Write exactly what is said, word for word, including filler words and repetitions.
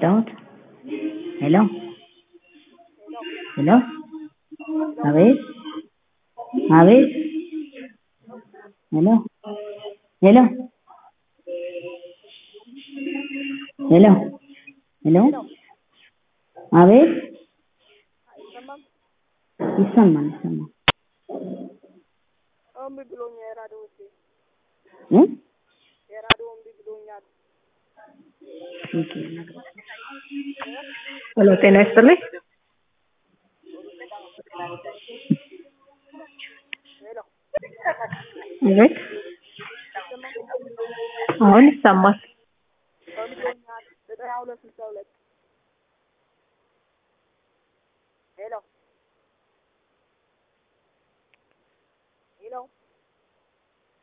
Don't. Hello? Hello? Abid? Abid? Hello? Hello? Hello? Hello? Abid? ይሰማል ይሰማል አም ብሎኛ የራዶቴ እ የራዶም ብሎኛል ሄሎ ጤና ይስጥልኝ ሄሎ እቤት አሁን ይሰማል አም ብሎኛል ዘጠና ሁለት ስልሳ ሁለት ሄሎ